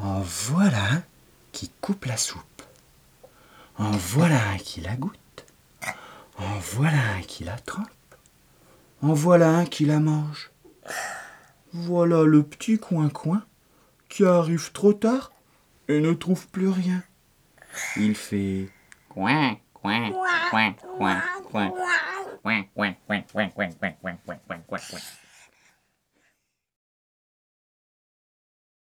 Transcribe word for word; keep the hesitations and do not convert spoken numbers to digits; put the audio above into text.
En voilà un qui coupe la soupe. En voilà un qui la goûte. En voilà un qui la trempe. En voilà un qui la mange. Voilà le petit coin-coin qui arrive trop tard et ne trouve plus rien. Il fait Coin, coin, coin, coin, coin, coin, coin, coin, coin, coin, coin, coin, coin, coin, coin, coin.